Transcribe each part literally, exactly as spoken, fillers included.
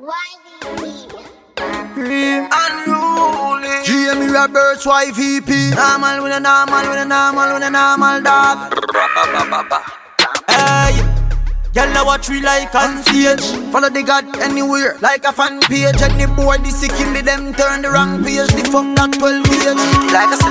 Cream unruly. G M E Roberts Y V P. Normal with a normal with a normal with a normal dog. Hey, girl, I watch we like on stage. Follow the God anywhere, like a fan page. And the boy, the sick in them turn the wrong page. The fuck that twelve page. Like a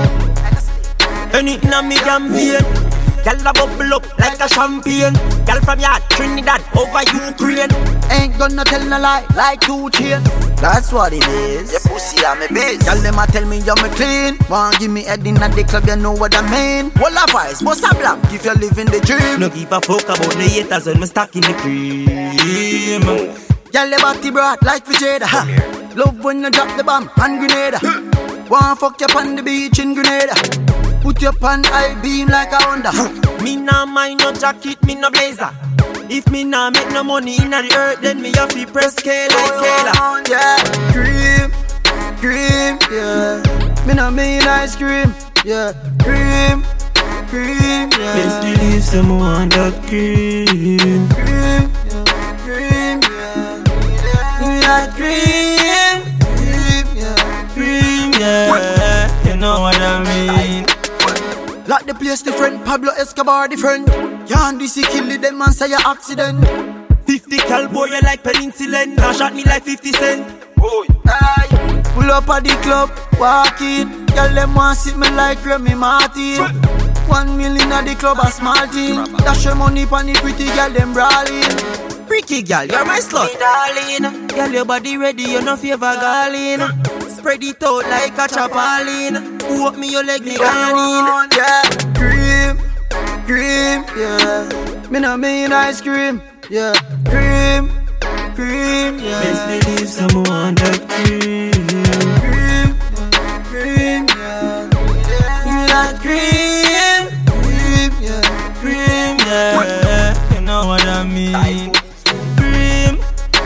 slave. Anything on me campaign. Girl, I bubble up like a champagne. Girl from yard, Trinidad, over Ukraine. Ain't gonna tell no lie, like two chains. That's what it is. Your pussy on me base. Girl, them a tell me you're me clean. Want give me head in at the club, you know what I mean. Wall of ice, bust a blank if you live in the dream. No give a fuck about the haters when me stuck in the cream. Girl, your body broad like Vegeta. Love when you drop the bomb and Grenada. Want fuck you on the beach in Grenada. Put your pan high beam like a Honda. Me nah mind no jacket, me no blazer. If me nah make no money in the earth, then me have to press K like Kayla. Yeah, cream, cream, yeah. Me nah mean ice cream, yeah. Cream, cream, yeah. Best believe someone that cream. Cream, yeah, cream, yeah. Give me that cream, cream, yeah. Cream, yeah. You know what I mean. Like the place different, Pablo Escobar different. Can't D C kill it, them man say a accident. Fifty cal boy, you like penicillin. Now shot me like fifty cent. Boy, aye. Pull up at the club, walk in. Girl, them want sit me like Remy Martin. One million at the club, a small team. Dash your money pon the pretty girl, them brawling. Freaky girl, you're my slut, hey, darling. Girl, your body ready, you no favor galling. Spread it out like a chapalin. Walk me your leg, me gone in. Yeah, cream, cream, yeah. Me no mean ice cream, yeah. Cream, cream, yeah. Best believe someone that cream. Cream, cream, yeah. Give me that cream, cream, yeah. Cream, yeah. You know what I mean. Cream.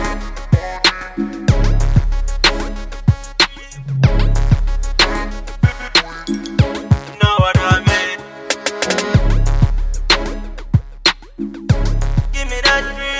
Know what I mean. Give me that dream.